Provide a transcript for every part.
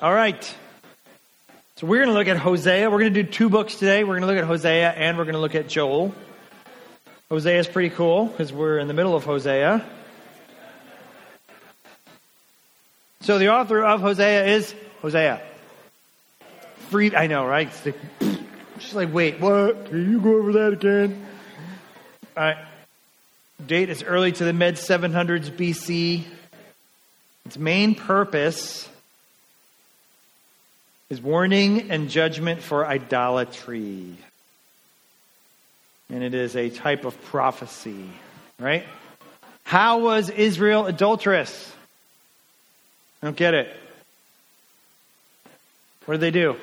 All right. So we're going to look at Hosea. We're going to do 2 books today. We're going to look at Hosea and we're going to look at Joel. Hosea is pretty cool because we're in the middle of Hosea. So the author of Hosea is Hosea. I know, right? Just like, wait, what? Can you go over that again? All right. Date is early to the mid-700s BC. Its main purpose is warning and judgment for idolatry. And it is a type of prophecy, right? How was Israel adulterous? I don't get it. What did they do?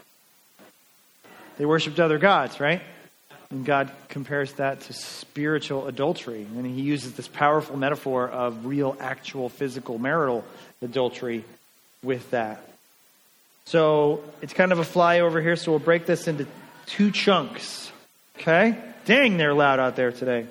They worshipped other gods, right? And God compares that to spiritual adultery. And he uses this powerful metaphor of real, actual, physical, marital adultery with that. So it's kind of a flyover here, so we'll break this into 2 chunks. Okay? Dang, they're loud out there today.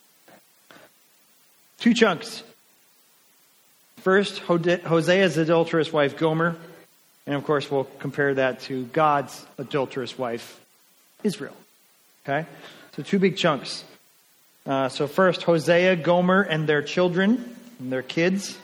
2 chunks. First, Hosea's adulterous wife, Gomer. And of course, we'll compare that to God's adulterous wife, Israel. Okay? So 2 big chunks. So first, Hosea, Gomer, and their children, and their kids.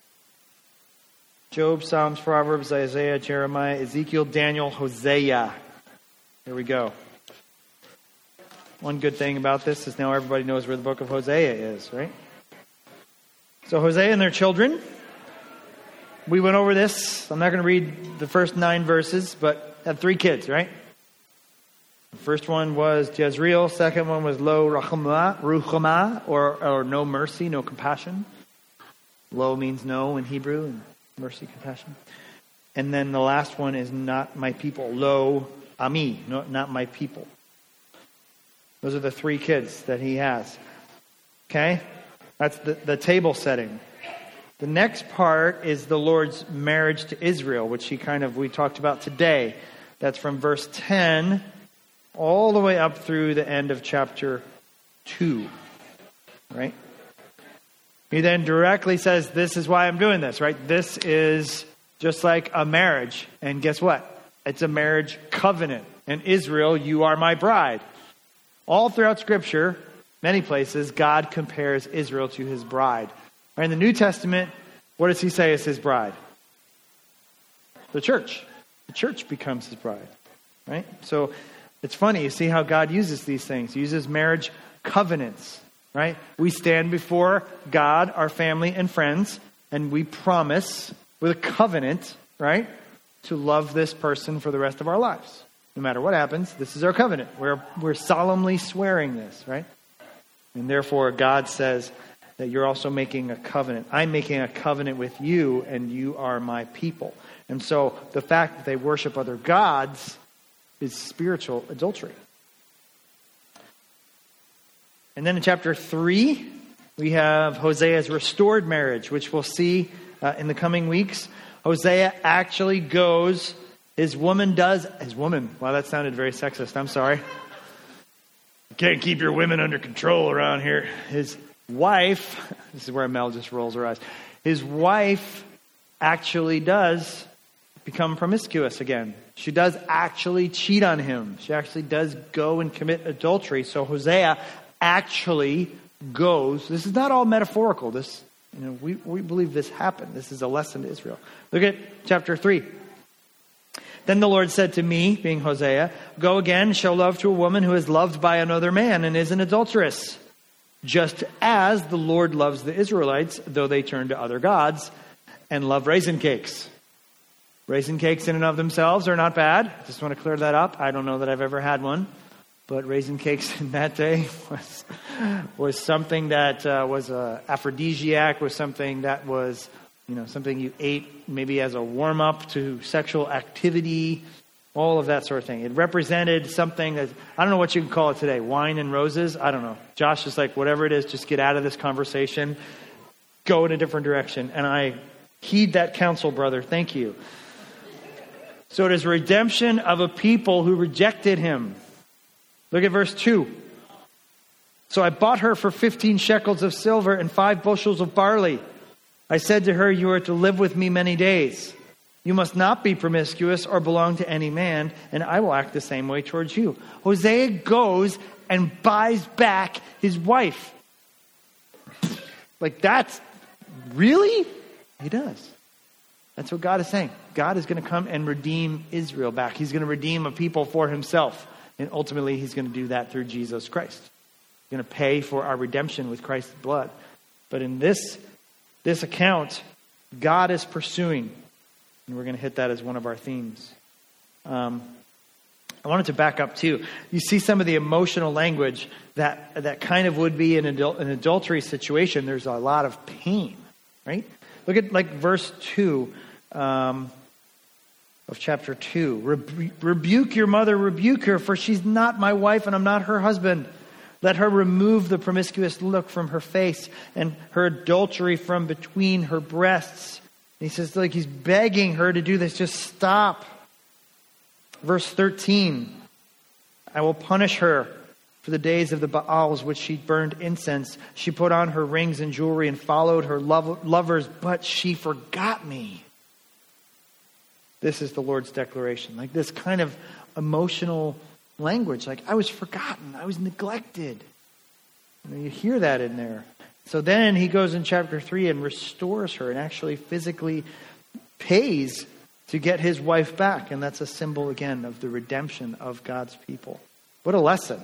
Job, Psalms, Proverbs, Isaiah, Jeremiah, Ezekiel, Daniel, Hosea. Here we go. One good thing about this is now everybody knows where the book of Hosea is, right? So Hosea and their children. We went over this. I'm not going to read the first 9 verses, but had 3 kids, right? The first one was Jezreel. Second one was Lo Ruhamah, or no mercy, no compassion. Lo means no in Hebrew, and mercy, compassion. And then the last one is not my people. Lo Ami, no, not my people. Those are the 3 kids that he has. Okay? That's the table setting. The next part is the Lord's marriage to Israel, which we talked about today. That's from verse 10 all the way up through the end of chapter 2. Right? He then directly says, this is why I'm doing this, right? This is just like a marriage. And guess what? It's a marriage covenant. And Israel, you are my bride. All throughout Scripture, many places, God compares Israel to his bride. Right, in the New Testament, what does he say is his bride? The church. The church becomes his bride. Right? So it's funny, you see how God uses these things. He uses marriage covenants. Right? We stand before God, our family, and friends, and we promise with a covenant, right, to love this person for the rest of our lives. No matter what happens, this is our covenant. We're solemnly swearing this, right? And therefore, God says that you're also making a covenant. I'm making a covenant with you, and you are my people. And so the fact that they worship other gods is spiritual adultery. And then in chapter 3, we have Hosea's restored marriage, which we'll see in the coming weeks. Hosea actually goes, his woman, wow, that sounded very sexist, I'm sorry. You can't keep your women under control around here. His wife, this is where Mel just rolls her eyes. His wife actually does become promiscuous again. She does actually cheat on him. She actually does go and commit adultery. So Hosea actually goes. This is not all metaphorical. This, we believe this happened. This is a lesson to Israel. Look at chapter 3. Then the Lord said to me, being Hosea, go again, show love to a woman who is loved by another man and is an adulteress, just as the Lord loves the Israelites, though they turn to other gods and love raisin cakes. Raisin cakes in and of themselves are not bad. Just want to clear that up. I don't know that I've ever had one. But raisin cakes in that day was something that was an aphrodisiac, was something that was, something you ate maybe as a warm-up to sexual activity, all of that sort of thing. It represented something that, I don't know what you can call it today, wine and roses, I don't know. Josh is like, whatever it is, just get out of this conversation, go in a different direction. And I heed that counsel, brother. Thank you. So it is redemption of a people who rejected him. Look at verse 2. So I bought her for 15 shekels of silver and 5 bushels of barley. I said to her, you are to live with me many days. You must not be promiscuous or belong to any man, and I will act the same way towards you. Hosea goes and buys back his wife. Like, that's really? He does. That's what God is saying. God is going to come and redeem Israel back. He's going to redeem a people for himself. And ultimately, he's going to do that through Jesus Christ. He's going to pay for our redemption with Christ's blood. But in this account, God is pursuing. And we're going to hit that as one of our themes. I wanted to back up too. You see some of the emotional language that kind of would be in an adultery situation. There's a lot of pain, right? Look at like verse 2 of chapter 2. Rebuke your mother, rebuke her, for she's not my wife and I'm not her husband. Let her remove the promiscuous look from her face and her adultery from between her breasts. And he says, like, he's begging her to do this. Just stop. Verse 13. I will punish her for the days of the Baals which she burned incense. She put on her rings and jewelry and followed her lovers, but she forgot me. This is the Lord's declaration. Like this kind of emotional language. Like, I was forgotten. I was neglected. You hear that in there. So then he goes in chapter 3 and restores her and actually physically pays to get his wife back. And that's a symbol, again, of the redemption of God's people. What a lesson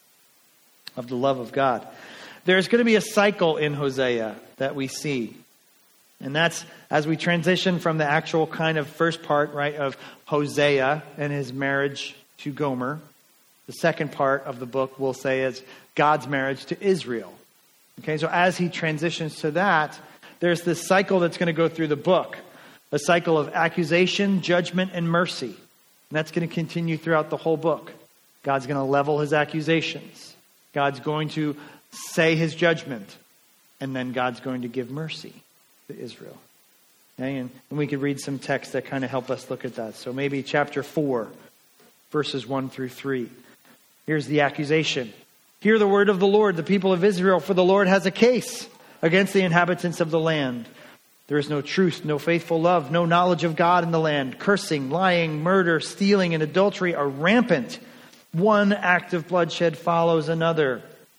of the love of God. There's going to be a cycle in Hosea that we see. And that's as we transition from the actual kind of first part, right, of Hosea and his marriage to Gomer. The second part of the book we'll say is God's marriage to Israel. Okay, so as he transitions to that, there's this cycle that's going to go through the book. A cycle of accusation, judgment, and mercy. And that's going to continue throughout the whole book. God's going to level his accusations. God's going to say his judgment. And then God's going to give mercy to Israel. Okay? And we could read some texts that kind of help us look at that. So maybe chapter 4, verses 1 through 3. Here's the accusation. Hear the word of the Lord, the people of Israel, for the Lord has a case against the inhabitants of the land. There is no truth, no faithful love, no knowledge of God in the land. Cursing, lying, murder, stealing, and adultery are rampant. One act of bloodshed follows another.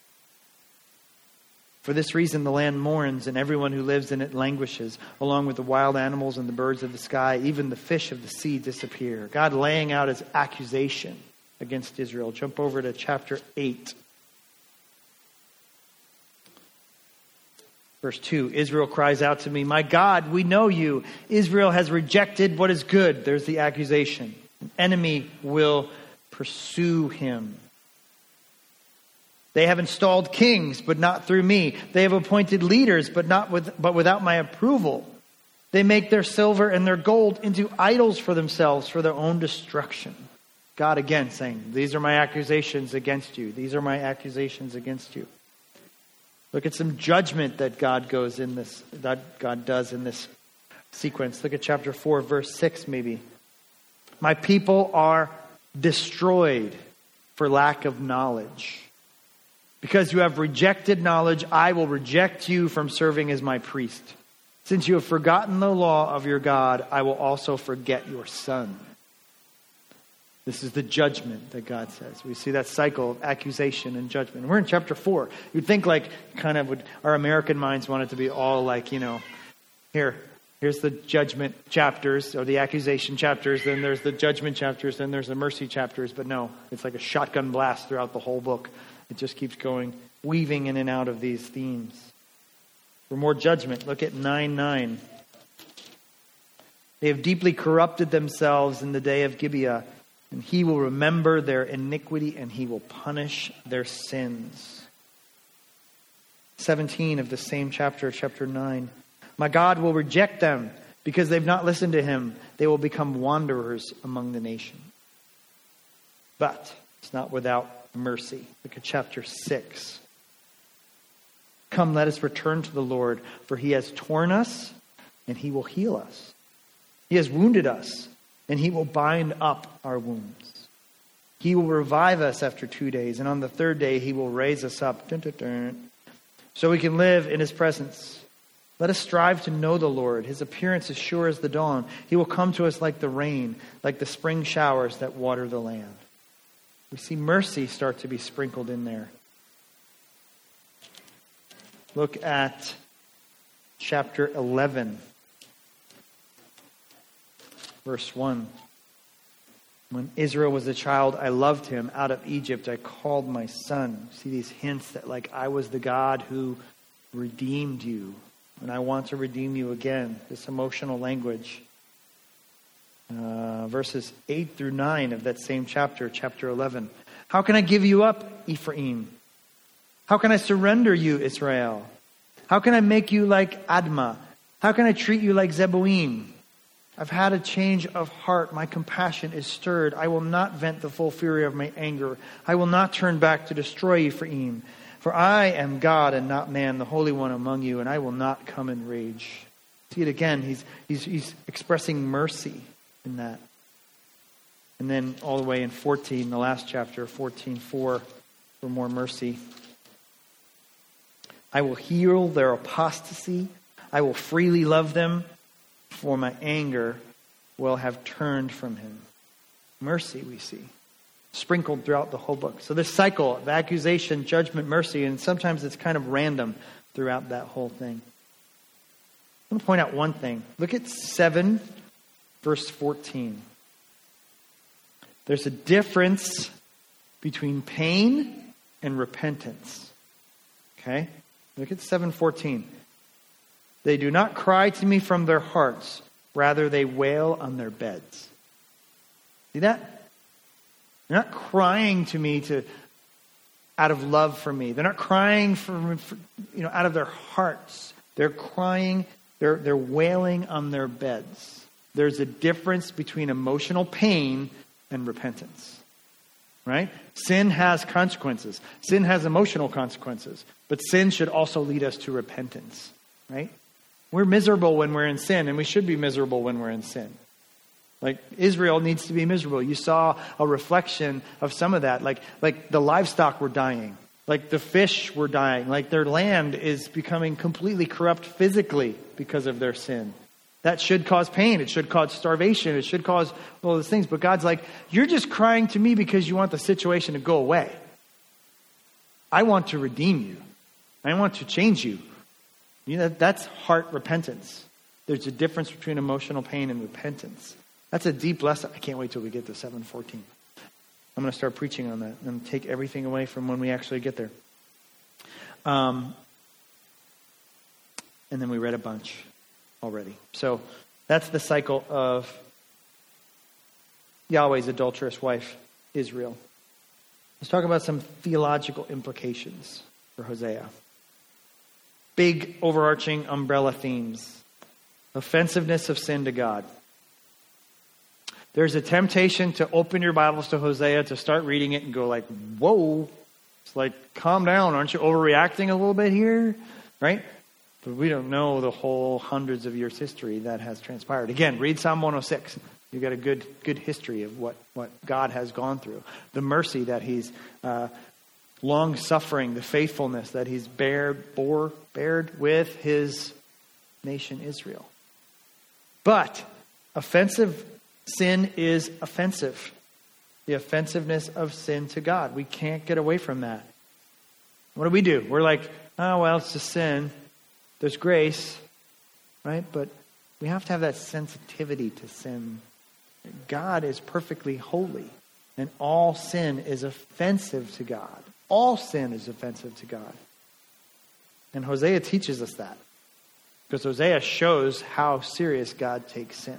For this reason, the land mourns, and everyone who lives in it languishes, along with the wild animals and the birds of the sky. Even the fish of the sea disappear. God laying out his accusation against Israel. Jump over to chapter 8. Verse 2, Israel cries out to me, my God, we know you. Israel has rejected what is good. There's the accusation. An enemy will pursue him. They have installed kings, but not through me. They have appointed leaders, but without my approval. They make their silver and their gold into idols for themselves, for their own destruction. God again saying, these are my accusations against you. These are my accusations against you. Look at some judgment that God does in this sequence. Look at chapter 4, verse 6 maybe. My people are destroyed for lack of knowledge. Because you have rejected knowledge, I will reject you from serving as my priest. Since you have forgotten the law of your God, I will also forget your son. This is the judgment that God says. We see that cycle of accusation and judgment. And we're in chapter 4. You'd think like kind of our American minds want it to be all like, here's the judgment chapters or the accusation chapters. Then there's the judgment chapters. Then there's the mercy chapters. But no, it's like a shotgun blast throughout the whole book. It just keeps going, weaving in and out of these themes. For more judgment, look at 9:9. They have deeply corrupted themselves in the day of Gibeah. And he will remember their iniquity and he will punish their sins. 17 of the same chapter, chapter 9. My God will reject them because they've not listened to him. They will become wanderers among the nations. But it's not without mercy. Look at chapter 6. Come, let us return to the Lord, for he has torn us and he will heal us. He has wounded us, and he will bind up our wounds. He will revive us after 2 days, and on the third day he will raise us up. Dun, dun, dun, so we can live in his presence. Let us strive to know the Lord. His appearance is sure as the dawn. He will come to us like the rain, like the spring showers that water the land. We see mercy start to be sprinkled in there. Look at chapter 11, verse 1. When Israel was a child, I loved him. Out of Egypt, I called my son. See these hints that like I was the God who redeemed you. And I want to redeem you again. This emotional language. Verses 8 through 9 of that same chapter, chapter 11. How can I give you up, Ephraim? How can I surrender you, Israel? How can I make you like Admah? How can I treat you like Zeboim? I've had a change of heart. My compassion is stirred. I will not vent the full fury of my anger. I will not turn back to destroy Ephraim. For I am God and not man, the Holy One among you, and I will not come in rage. See it again. He's expressing mercy in that. And then all the way in 14, the last chapter, 14:4, for more mercy. I will heal their apostasy. I will freely love them, for my anger will have turned from him. Mercy we see, sprinkled throughout the whole book. So this cycle of accusation, judgment, mercy, and sometimes it's kind of random throughout that whole thing. I want to point out one thing. Look at 7, verse 14. There's a difference between pain and repentance. Okay? Look at 7:14. They do not cry to me from their hearts. Rather, they wail on their beds. See that? They're not crying to me out of love for me. They're not crying for out of their hearts. They're crying. They're wailing on their beds. There's a difference between emotional pain and repentance. Right? Sin has consequences. Sin has emotional consequences. But sin should also lead us to repentance. Right? We're miserable when we're in sin, and we should be miserable when we're in sin. Like Israel needs to be miserable. You saw a reflection of some of that. Like the livestock were dying. Like the fish were dying. Like their land is becoming completely corrupt physically because of their sin. That should cause pain. It should cause starvation. It should cause all those things. But God's like, you're just crying to me because you want the situation to go away. I want to redeem you. I want to change you. That's heart repentance. There's a difference between emotional pain and repentance. That's a deep lesson. I can't wait till we get to 7:14. I'm going to start preaching on that and take everything away from when we actually get there. And then we read a bunch already. So that's the cycle of Yahweh's adulterous wife, Israel. Let's talk about some theological implications for Hosea. Big overarching umbrella themes. Offensiveness of sin to God. There's a temptation to open your Bibles to Hosea, to start reading it and go like, whoa. It's like, calm down. Aren't you overreacting a little bit here? Right? But we don't know the whole hundreds of years history that has transpired. Again, read Psalm 106. You get a good history of what God has gone through. The mercy that he's long-suffering, the faithfulness that he's bared with his nation Israel. But offensive sin is offensive. The offensiveness of sin to God. We can't get away from that. What do? We're like, oh, well, it's just sin. There's grace, right? But we have to have that sensitivity to sin. God is perfectly holy, and all sin is offensive to God. All sin is offensive to God. And Hosea teaches us that. Because Hosea shows how serious God takes sin.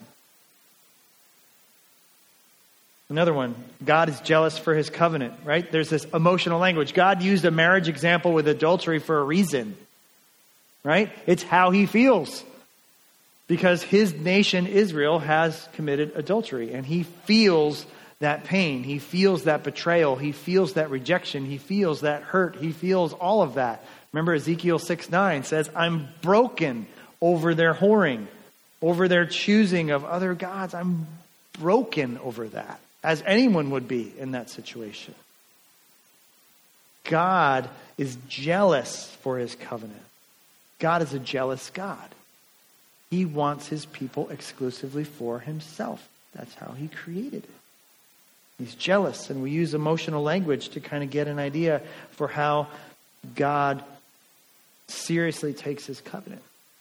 Another one, God is jealous for his covenant, right? There's this emotional language. God used a marriage example with adultery for a reason, right? It's how he feels. Because his nation, Israel, has committed adultery. And he feels that pain. He feels that betrayal. He feels that rejection. He feels that hurt. He feels all of that. Remember Ezekiel 6:9 says, I'm broken over their whoring, over their choosing of other gods. I'm broken over that, as anyone would be in that situation. God is jealous for his covenant. God is a jealous God. He wants his people exclusively for himself. That's how he created it. He's jealous, and we use emotional language to kind of get an idea for how God seriously takes his covenant.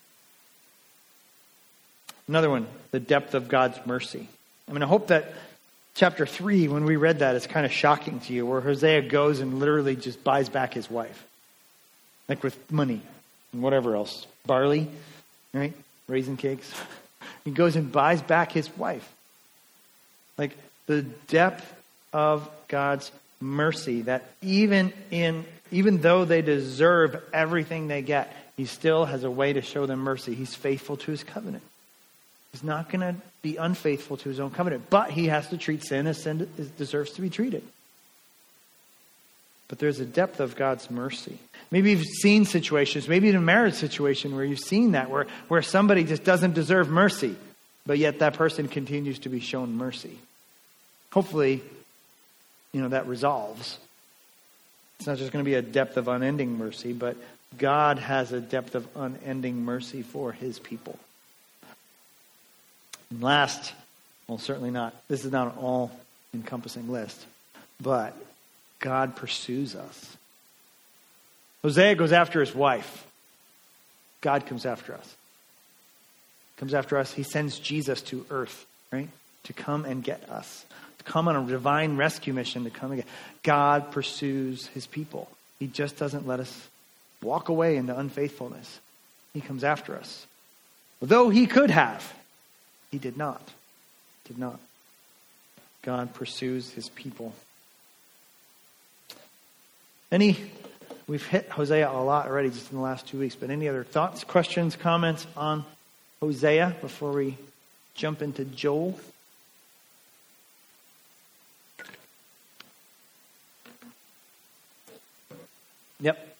Another one, the depth of God's mercy. I hope that chapter 3, when we read that, is kind of shocking to you, where Hosea goes and literally just buys back his wife. Like with money and whatever else. Barley, right? Raisin cakes. He goes and buys back his wife. Like the depth of God's mercy, that even though they deserve everything they get, he still has a way to show them mercy. He's faithful to his covenant. He's not going to be unfaithful to his own covenant, but he has to treat sin as sin deserves to be treated. But there's a depth of God's mercy. Maybe you've seen situations, maybe in a marriage situation where you've seen that, where somebody just doesn't deserve mercy, but yet that person continues to be shown mercy. Hopefully, that resolves. It's not just going to be a depth of unending mercy, but God has a depth of unending mercy for his people. And last, certainly not, this is not an all-encompassing list, but God pursues us. Hosea goes after his wife. God comes after us. Comes after us. He sends Jesus to earth, right? To come and get us. To come on a divine rescue mission to come and get. God pursues his people. He just doesn't let us walk away into unfaithfulness. He comes after us. Though he could have, he did not. Did not. God pursues his people. We've hit Hosea a lot already just in the last 2 weeks, but any other thoughts, questions, comments on Hosea before we jump into Joel? Yep.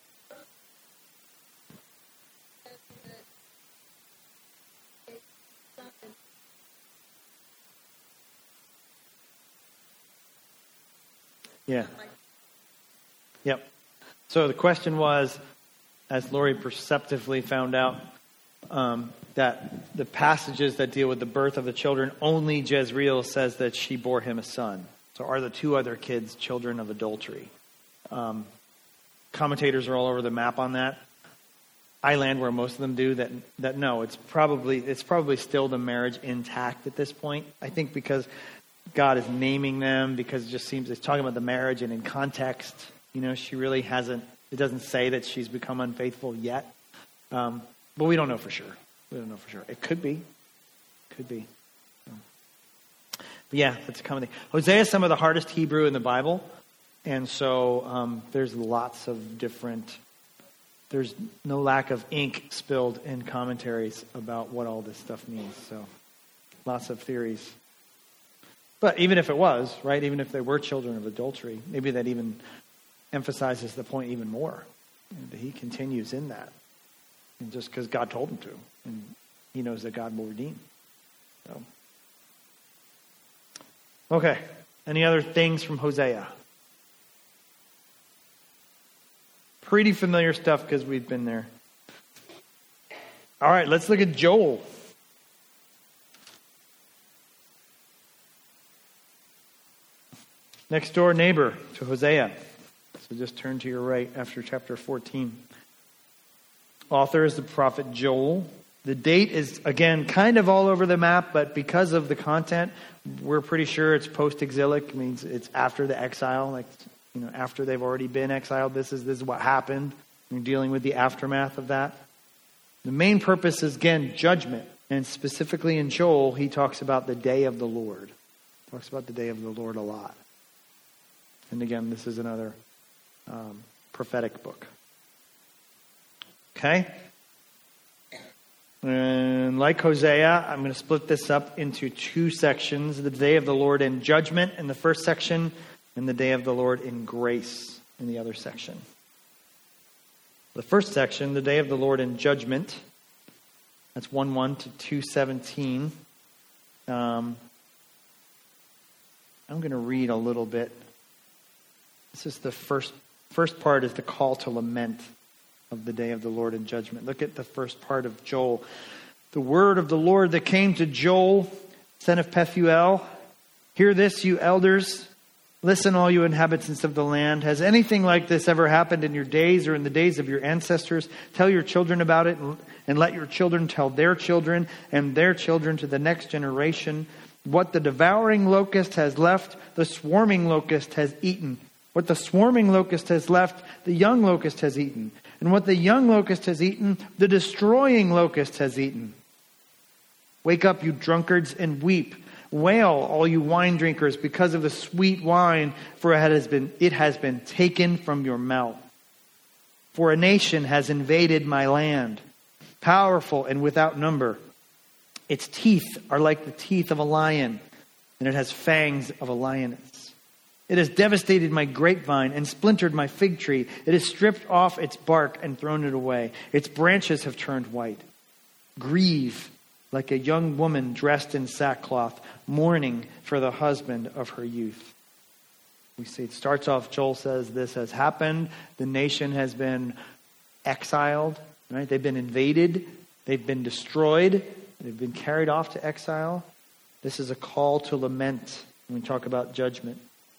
Yeah. Yep. So the question was, as Lori perceptively found out, that the passages that deal with the birth of the children, only Jezreel says that she bore him a son. So are the two other kids children of adultery? Commentators are all over the map on that. I land where most of them do that no, it's probably still the marriage intact at this point. I think because God is naming them, because it just seems it's talking about the marriage, and in context, she really hasn't, it doesn't say that she's become unfaithful yet. But we don't know for sure. It could be. But yeah, that's a common thing. Hosea is some of the hardest Hebrew in the Bible. And so there's lots of there's no lack of ink spilled in commentaries about what all this stuff means. So lots of theories. But even if it was, right, even if they were children of adultery, maybe that even emphasizes the point even more. That he continues in that. And just because God told him to. And he knows that God will redeem. So. Okay. Any other things from Hosea? Pretty familiar stuff because we've been there. All right, let's look at Joel. Next door neighbor to Hosea. So just turn to your right after chapter 14. Author is the prophet Joel. The date is, again, kind of all over the map, but because of the content, we're pretty sure it's post-exilic. It means it's after the exile, after they've already been exiled. This is what happened. We're dealing with the aftermath of that. The main purpose is, again, judgment. And specifically in Joel, he talks about the day of the Lord. Talks about the day of the Lord a lot. And again, this is another prophetic book. Okay? And like Hosea, I'm going to split this up into two sections. The day of the Lord in judgment in the first section, and the day of the Lord in grace in the other section. The first section, the day of the Lord in judgment, that's 1:1 to 2:17. I'm going to read a little bit. This is the first part is the call to lament of the day of the Lord in judgment. Look at the first part of Joel. The word of the Lord that came to Joel, son of Pethuel. Hear this, you elders. Listen, all you inhabitants of the land. Has anything like this ever happened in your days or in the days of your ancestors? Tell your children about it, and let your children tell their children and their children to the next generation. What the devouring locust has left, the swarming locust has eaten. What the swarming locust has left, the young locust has eaten. And what the young locust has eaten, the destroying locust has eaten. Wake up, you drunkards, and weep. Wail, all you wine drinkers, because of the sweet wine, for it has been taken from your mouth. For a nation has invaded my land, powerful and without number. Its teeth are like the teeth of a lion, and it has fangs of a lioness. It has devastated my grapevine and splintered my fig tree. It has stripped off its bark and thrown it away. Its branches have turned white. Grieve like a young woman dressed in sackcloth, mourning for the husband of her youth. We see it starts off, Joel says this has happened. The nation has been exiled, right? They've been invaded. They've been destroyed. They've been carried off to exile. This is a call to lament when we talk about judgment.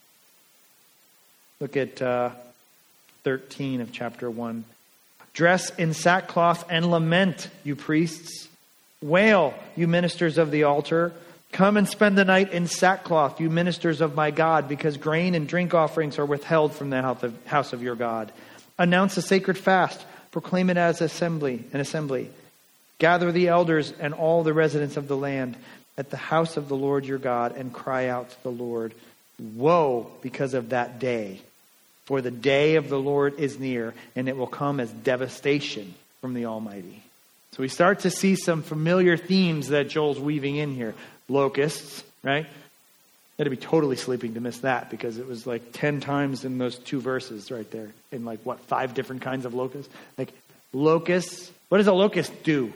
Look at 13 of chapter 1. Dress in sackcloth and lament, you priests. Wail, you ministers of the altar. Come and spend the night in sackcloth, you ministers of my God, because grain and drink offerings are withheld from the house of your God. Announce a sacred fast. Proclaim it as an assembly. Gather the elders and all the residents of the land at the house of the Lord your God and cry out to the Lord. Woe because of that day. For the day of the Lord is near, and it will come as devastation from the Almighty. So we start to see some familiar themes that Joel's weaving in here. Locusts, right? You had to be totally sleeping to miss that, because it was like 10 times in those 2 verses right there. In 5 different kinds of locusts? Like locusts. What does a locust do?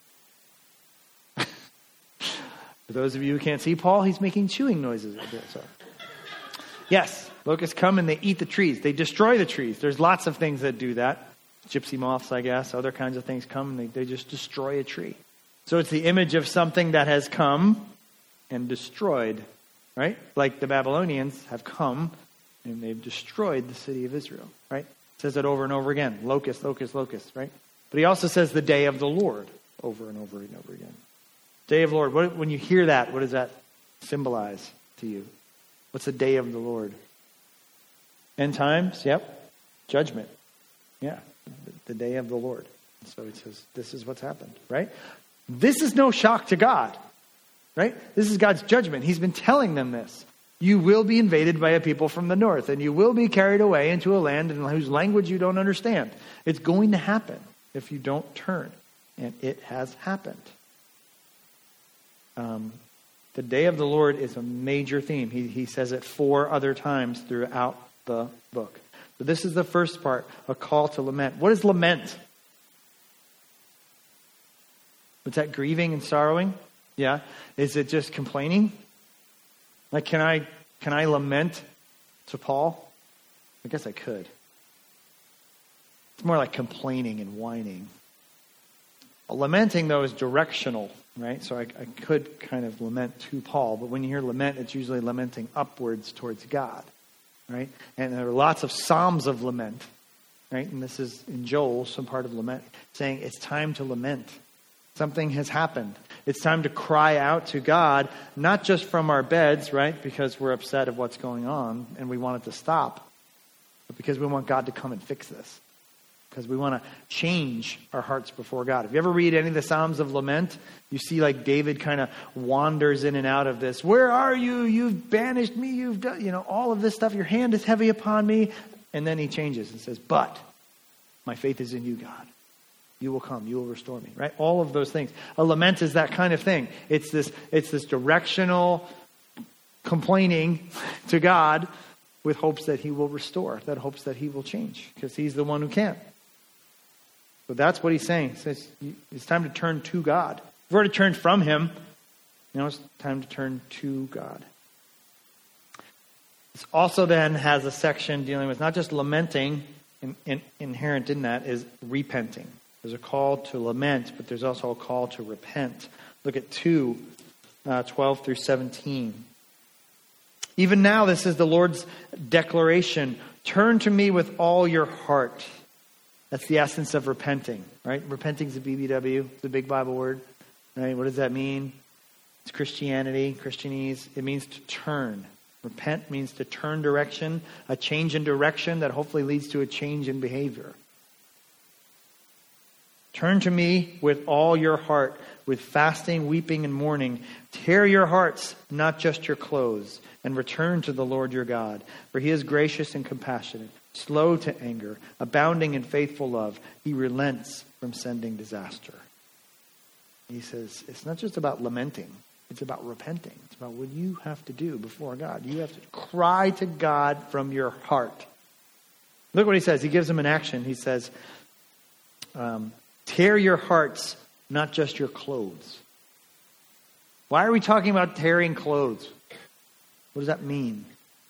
For those of you who can't see Paul, he's making chewing noises right there. So, yes, locusts come and they eat the trees. They destroy the trees. There's lots of things that do that. Gypsy moths, I guess, other kinds of things come and they just destroy a tree. So it's the image of something that has come and destroyed, right? Like the Babylonians have come and they've destroyed the city of Israel, right? It says it over and over again. Locust, locust, locust, right? But he also says the day of the Lord over and over and over again. Day of the Lord. When you hear that, what does that symbolize to you? What's the day of the Lord? End times? Yep. Judgment. Yeah. The day of the Lord. So it says, this is what's happened, right? This is no shock to God, right? This is God's judgment. He's been telling them this. You will be invaded by a people from the north, and you will be carried away into a land in whose language you don't understand. It's going to happen if you don't turn. And it has happened. The day of the Lord is a major theme. He says it 4 other times throughout the book. So this is the first part, a call to lament. What is lament? What's that, grieving and sorrowing? Yeah. Is it just complaining? Like, can I lament to Paul? I guess I could. It's more like complaining and whining. Lamenting, though, is directional, right? So I could kind of lament to Paul, but when you hear lament, it's usually lamenting upwards towards God, right? And there are lots of psalms of lament, right? And this is in Joel, some part of lament, saying it's time to lament. Something has happened. It's time to cry out to God, not just from our beds, right? Because we're upset of what's going on and we want it to stop, but because we want God to come and fix this. Because we want to change our hearts before God. If you ever read any of the Psalms of Lament, you see like David kind of wanders in and out of this. Where are you? You've banished me. You've done, all of this stuff. Your hand is heavy upon me. And then he changes and says, but my faith is in you, God. You will come. You will restore me. Right? All of those things. A lament is that kind of thing. It's this directional complaining to God with hopes that he will restore, that hopes that he will change, because he's the one who can. So that's what he's saying. He says it's time to turn to God. We've already turned from him. Now it's time to turn to God. This also then has a section dealing with not just lamenting inherent in that is repenting. There's a call to lament, but there's also a call to repent. Look at 2:12 through 17. Even now, this is the Lord's declaration. Turn to me with all your heart. That's the essence of repenting, right? Repenting is a BBW, it's a big Bible word, right? What does that mean? It's Christianity, Christianese. It means to turn. Repent means to turn direction, a change in direction that hopefully leads to a change in behavior. Turn to me with all your heart, with fasting, weeping, and mourning. Tear your hearts, not just your clothes, and return to the Lord your God. For he is gracious and compassionate, slow to anger, abounding in faithful love. He relents from sending disaster. He says, it's not just about lamenting. It's about repenting. It's about what you have to do before God. You have to cry to God from your heart. Look what he says. He gives them an action. He says, tear your hearts, not just your clothes. Why are we talking about tearing clothes? What does that mean?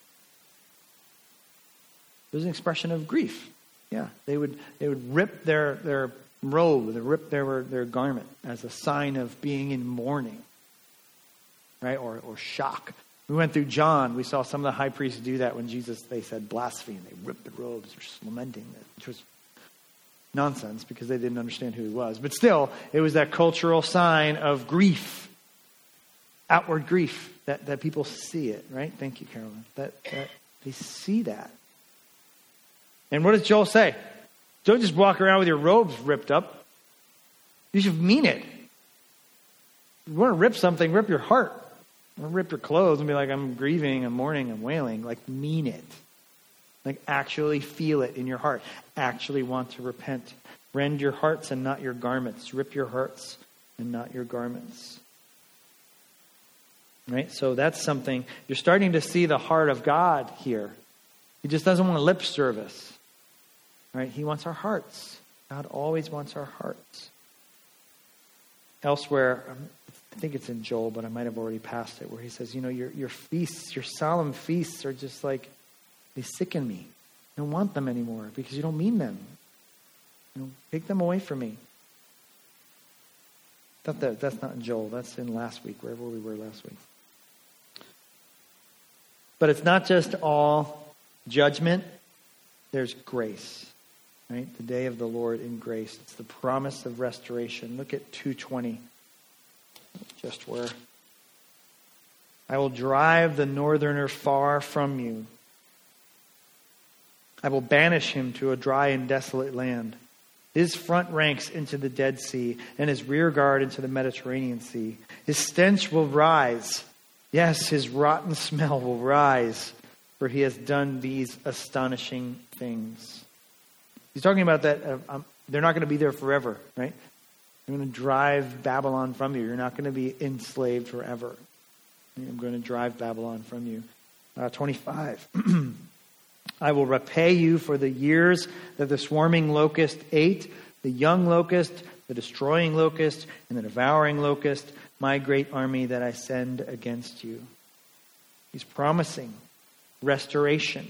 There's an expression of grief. Yeah, they would rip their robe, they rip their garment as a sign of being in mourning. Right? Or shock. We went through John. We saw some of the high priests do that when Jesus, they said blaspheme. They ripped the robes, they're just lamenting it, which was nonsense because they didn't understand who he was. But still, it was that cultural sign of grief, outward grief, that people see it, right? Thank you, Carolyn. That they see that. And what does Joel say? Don't just walk around with your robes ripped up. You should mean it. If you want to rip something, rip your heart. Don't rip your clothes and be like, I'm grieving, I'm mourning, I'm wailing. Like, mean it. Like, actually feel it in your heart. Actually want to repent. Rend your hearts and not your garments. Rip your hearts and not your garments. Right? So that's something. You're starting to see the heart of God here. He just doesn't want a lip service. Right? He wants our hearts. God always wants our hearts. Elsewhere, I think it's in Joel, but I might have already passed it, where he says, your feasts, your solemn feasts are just like, they sicken me. I don't want them anymore because you don't mean them. Take them away from me. That's not in Joel. That's in last week, wherever we were last week. But it's not just all judgment. There's grace. Right? The day of the Lord in grace. It's the promise of restoration. Look at 2:20. Just where. I will drive the northerner far from you. I will banish him to a dry and desolate land. His front ranks into the Dead Sea, and his rear guard into the Mediterranean Sea. His stench will rise. Yes, his rotten smell will rise, for he has done these astonishing things. He's talking about that they're not going to be there forever, right? I'm going to drive Babylon from you. You're not going to be enslaved forever. I'm going to drive Babylon from you. 25. I will repay you for the years that the swarming locust ate, the young locust, the destroying locust, and the devouring locust, my great army that I send against you. He's promising restoration.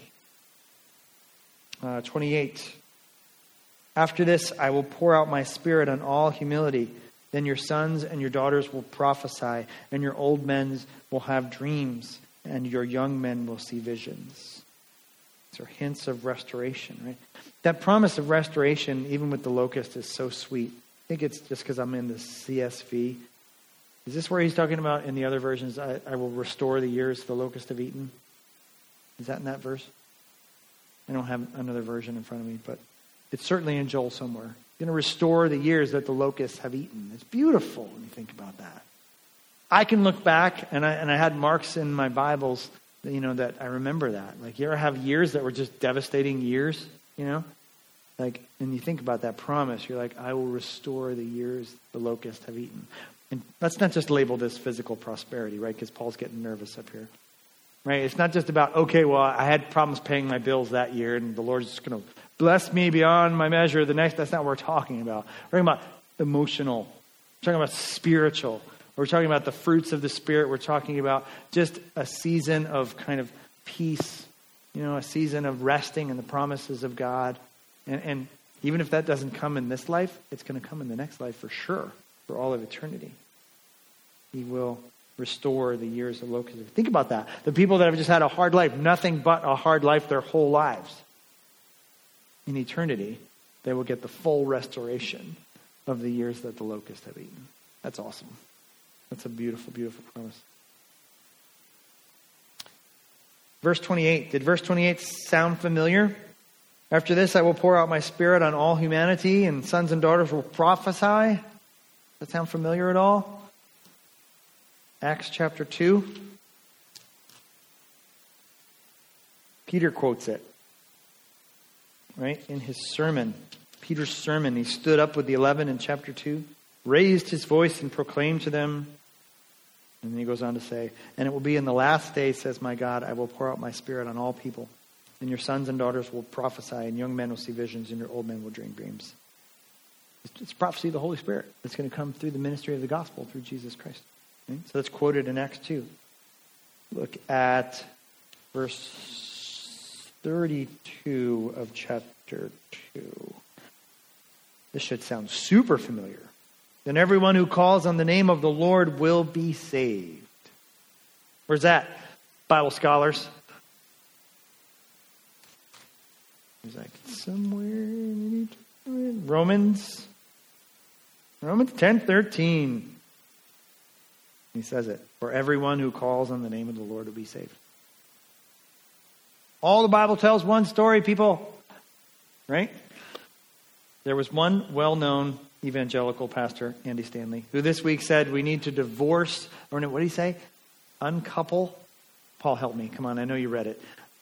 28. After this, I will pour out my spirit on all humility. Then your sons and your daughters will prophesy, and your old men will have dreams, and your young men will see visions. These are hints of restoration, right? That promise of restoration, even with the locust, is so sweet. I think it's just because I'm in the CSV. Is this where he's talking about in the other versions, I will restore the years the locusts have eaten? Is that in that verse? I don't have another version in front of me, but it's certainly in Joel somewhere. Going to restore the years that the locusts have eaten. It's beautiful when you think about that. I can look back, and I had marks in my Bibles, that I remember that. Like, you ever have years that were just devastating years, Like, and you think about that promise, you're like, I will restore the years the locusts have eaten. And let's not just label this physical prosperity, right? Because Paul's getting nervous up here. Right? It's not just about, okay, well, I had problems paying my bills that year, and the Lord's just going to bless me beyond my measure the next. That's not what we're talking about. We're talking about emotional. We're talking about spiritual. We're talking about the fruits of the Spirit. We're talking about just a season of kind of peace, a season of resting in the promises of God. And even if that doesn't come in this life, it's going to come in the next life for sure, for all of eternity. He will restore the years of locusts. Think about that. The people that have just had a hard life, nothing but a hard life their whole lives. In eternity, they will get the full restoration of the years that the locusts have eaten. That's awesome. That's a beautiful, beautiful promise. Verse 28. Did verse 28 sound familiar? After this, I will pour out my Spirit on all humanity, and sons and daughters will prophesy. Does that sound familiar at all? Acts chapter 2. Peter quotes it. Right? In his sermon. Peter's sermon. He stood up with the 11 in chapter 2. Raised his voice and proclaimed to them. And then he goes on to say, and it will be in the last days, says my God, I will pour out my Spirit on all people. And your sons and daughters will prophesy, and young men will see visions, and your old men will dream dreams. It's prophecy of the Holy Spirit that's going to come through the ministry of the gospel through Jesus Christ. Okay? So that's quoted in Acts 2. Look at verse 32 of chapter 2. This should sound super familiar. Then everyone who calls on the name of the Lord will be saved. Where's that, Bible scholars? Is that somewhere? Romans 10:13. He says it. For everyone who calls on the name of the Lord will be saved. All the Bible tells one story, people. Right? There was one well-known evangelical pastor, Andy Stanley, who this week said we need to divorce, or no, what did he say? Uncouple. Paul, help me. Come on, I know you read it.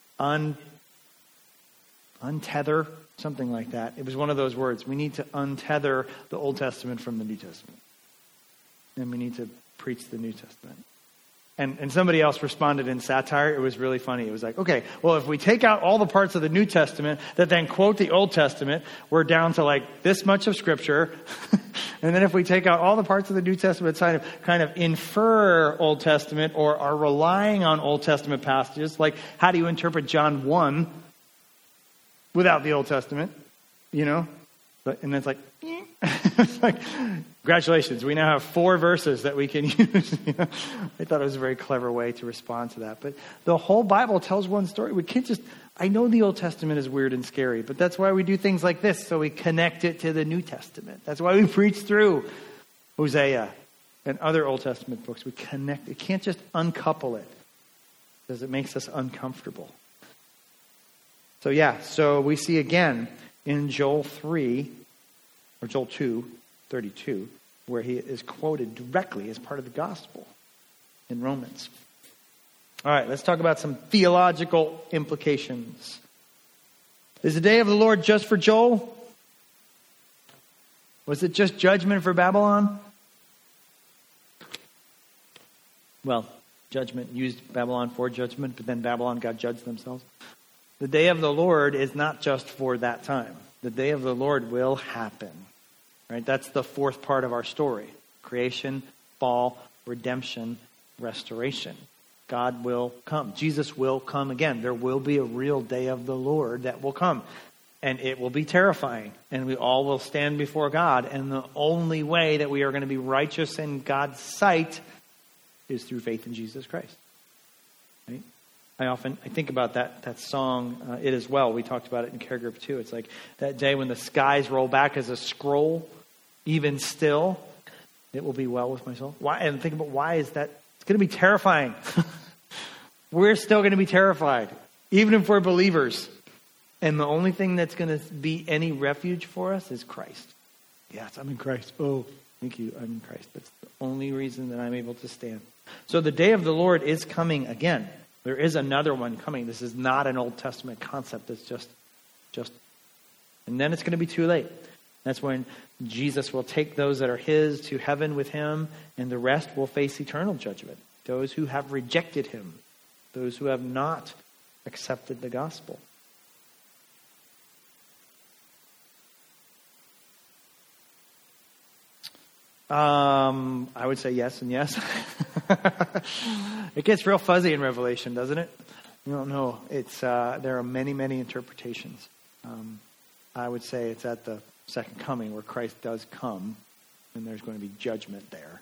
Untether, something like that. It was one of those words. We need to untether the Old Testament from the New Testament. And we need to preach the New Testament. And somebody else responded in satire. It was really funny. It was like, okay, well, if we take out all the parts of the New Testament that then quote the Old Testament, we're down to like this much of Scripture. And then if we take out all the parts of the New Testament that kind of infer Old Testament or are relying on Old Testament passages, like how do you interpret John 1 without the Old Testament? You know? And it's like, it's like, congratulations, we now have 4 verses that we can use. You know? I thought it was a very clever way to respond to that. But the whole Bible tells one story. We can't just, I know the Old Testament is weird and scary, but that's why we do things like this, so we connect it to the New Testament. That's why we preach through Hosea and other Old Testament books. We connect. It can't just uncouple it, because it makes us uncomfortable. So we see again in Joel 3, or Joel 2:32, where he is quoted directly as part of the gospel in Romans. All right, let's talk about some theological implications. Is the day of the Lord just for Joel? Was it just judgment for Babylon? Well, judgment used Babylon for judgment, but then Babylon got judged themselves. The day of the Lord is not just for that time. The day of the Lord will happen. Right? That's the 4th part of our story. Creation, fall, redemption, restoration. God will come. Jesus will come again. There will be a real day of the Lord that will come. And it will be terrifying. And we all will stand before God. And the only way that we are going to be righteous in God's sight is through faith in Jesus Christ. Right? I think about that song, It Is Well. We talked about it in Care Group 2. It's like that day when the skies roll back as a scroll, even still, it will be well with my soul. Why? And think about why is that? It's going to be terrifying. We're still going to be terrified, even if we're believers. And the only thing that's going to be any refuge for us is Christ. Yes, I'm in Christ. Oh, thank you. I'm in Christ. That's the only reason that I'm able to stand. So the day of the Lord is coming again. There is another one coming. This is not an Old Testament concept. It's just, and then it's going to be too late. That's when Jesus will take those that are his to heaven with him, and the rest will face eternal judgment. Those who have rejected him, those who have not accepted the gospel. I would say yes and yes. It gets real fuzzy in Revelation, doesn't it? You don't know. It's there are many, many interpretations. I would say it's at the second coming where Christ does come, and there's going to be judgment there.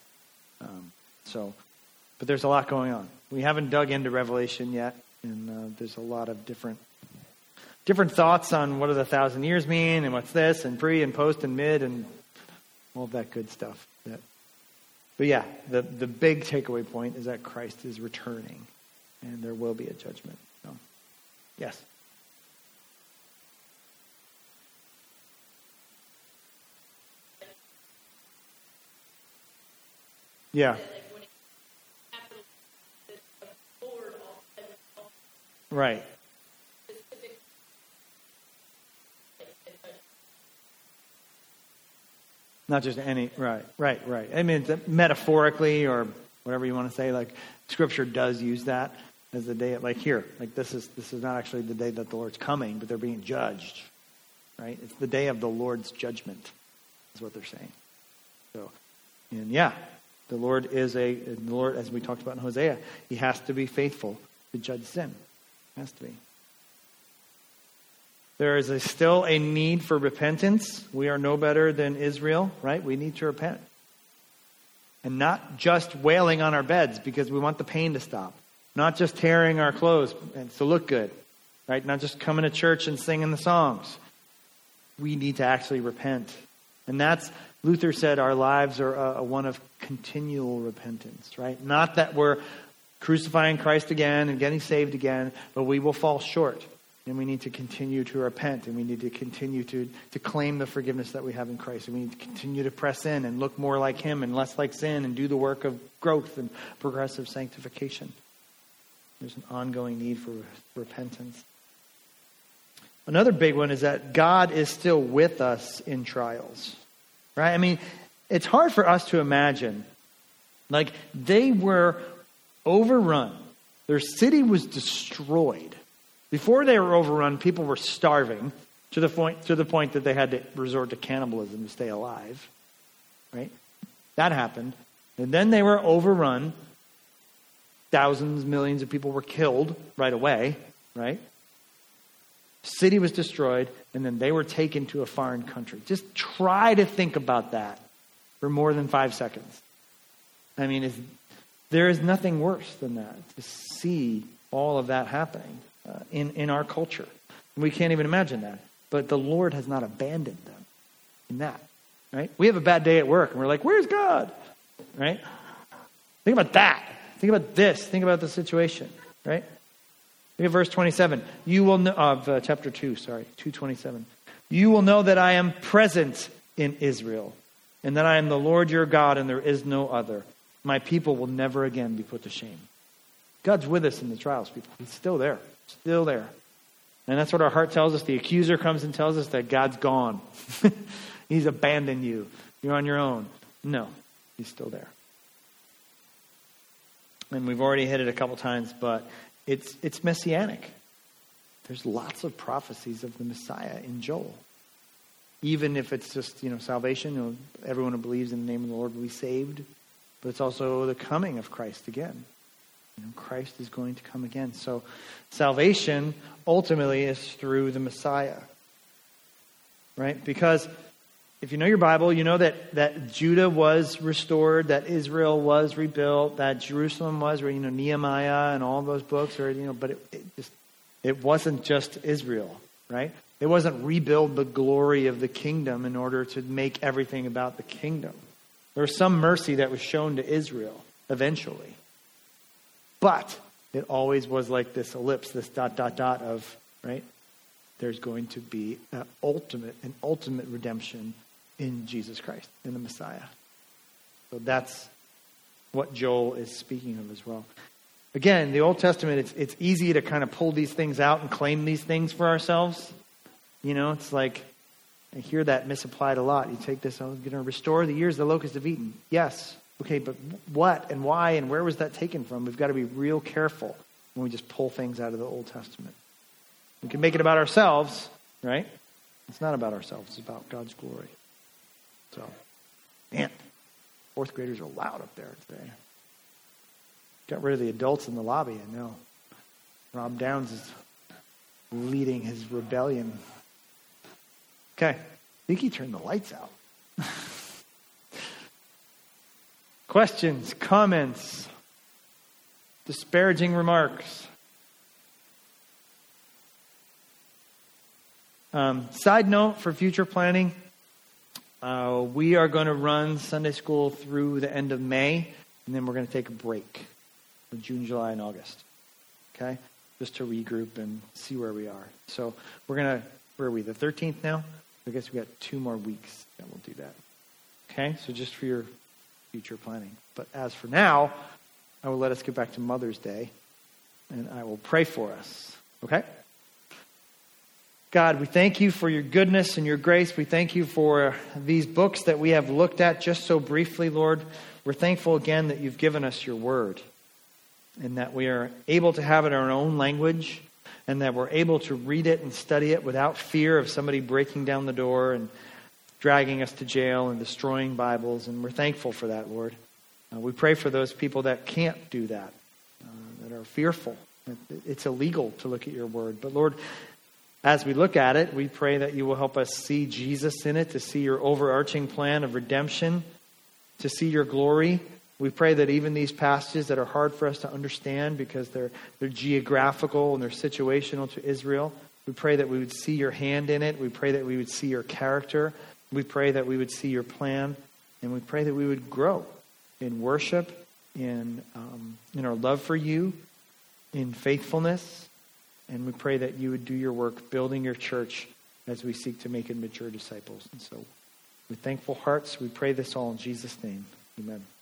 But there's a lot going on. We haven't dug into Revelation yet, and there's a lot of different thoughts on what do the 1,000 years mean, and what's this, and pre and post and mid, and all of that good stuff. But yeah, the big takeaway point is that Christ is returning, and there will be a judgment. So, yes. Yeah. Right. Not just any, right. I mean, metaphorically or whatever you want to say, like Scripture does use that as the day, like here, like this is not actually the day that the Lord's coming, but they're being judged, right? It's the day of the Lord's judgment, is what they're saying. So, and yeah, the Lord, as we talked about in Hosea, he has to be faithful to judge sin. Has to be. There is still a need for repentance. We are no better than Israel, right? We need to repent. And not just wailing on our beds because we want the pain to stop. Not just tearing our clothes and to look good, right? Not just coming to church and singing the songs. We need to actually repent. And that's, Luther said, our lives are a one of continual repentance, right? Not that we're crucifying Christ again and getting saved again, but we will fall short. And we need to continue to repent, and we need to continue to claim the forgiveness that we have in Christ. And we need to continue to press in and look more like him and less like sin and do the work of growth and progressive sanctification. There's an ongoing need for repentance. Another big one is that God is still with us in trials, right? I mean, it's hard for us to imagine. Like, they were overrun. Their city was destroyed. Before they were overrun, people were starving to the point that they had to resort to cannibalism to stay alive. Right? That happened. And then they were overrun. Thousands, millions of people were killed right away. Right? City was destroyed, and then they were taken to a foreign country. Just try to think about that for more than 5 seconds. I mean, there is nothing worse than that, to see all of that happening. In our culture. We can't even imagine that. But the Lord has not abandoned them in that. Right? We have a bad day at work and we're like, where's God? Right? Think about that. Think about this. Think about the situation. Right? Look at verse 27. You will know, of chapter 2, 2:27. You will know that I am present in Israel and that I am the Lord your God and there is no other. My people will never again be put to shame. God's with us in the trials, people. He's still there. Still there. And that's what our heart tells us. The accuser comes and tells us that God's gone. He's abandoned you. You're on your own. No, he's still there. And we've already hit it a couple times, but it's messianic. There's lots of prophecies of the Messiah in Joel. Even if it's just, salvation, everyone who believes in the name of the Lord will be saved. But it's also the coming of Christ again. Christ is going to come again. So salvation ultimately is through the Messiah. Right? Because if you know your Bible, you know that Judah was restored, that Israel was rebuilt, that Jerusalem was, Nehemiah and all those books, but it wasn't just Israel, right? It wasn't rebuild the glory of the kingdom in order to make everything about the kingdom. There was some mercy that was shown to Israel eventually. But it always was like this ellipse, this ... of, right? There's going to be an ultimate redemption in Jesus Christ, in the Messiah. So that's what Joel is speaking of as well. Again, the Old Testament, it's easy to kind of pull these things out and claim these things for ourselves. It's like, I hear that misapplied a lot. You take this, I'm going to restore the years the locusts have eaten. Yes. Okay, but what and why and where was that taken from? We've got to be real careful when we just pull things out of the Old Testament. We can make it about ourselves, right? It's not about ourselves. It's about God's glory. So, man, fourth graders are loud up there today. Got rid of the adults in the lobby, I know. Rob Downs is leading his rebellion. Okay. I think he turned the lights out. Questions, comments, disparaging remarks. Side note for future planning, we are going to run Sunday school through the end of May, and then we're going to take a break for June, July, and August. Okay? Just to regroup and see where we are. So we're going to, where are we, the 13th now? I guess we got 2 more weeks that we'll do that. Okay? So just for your future planning. But as for now, I will let us get back to Mother's Day, and I will pray for us. Okay? God, we thank you for your goodness and your grace. We thank you for these books that we have looked at just so briefly, Lord. We're thankful again that you've given us your word and that we are able to have it in our own language and that we're able to read it and study it without fear of somebody breaking down the door and dragging us to jail and destroying Bibles. And we're thankful for that, Lord. We pray for those people that can't do that, that are fearful. It's illegal to look at your word. But Lord, as we look at it, we pray that you will help us see Jesus in it, to see your overarching plan of redemption, to see your glory. We pray that even these passages that are hard for us to understand because they're geographical and they're situational to Israel, we pray that we would see your hand in it. We pray that we would see your character. We pray that we would see your plan. And we pray that we would grow in worship, in our love for you, in faithfulness. And we pray that you would do your work building your church as we seek to make it mature disciples. And so with thankful hearts, we pray this all in Jesus' name. Amen.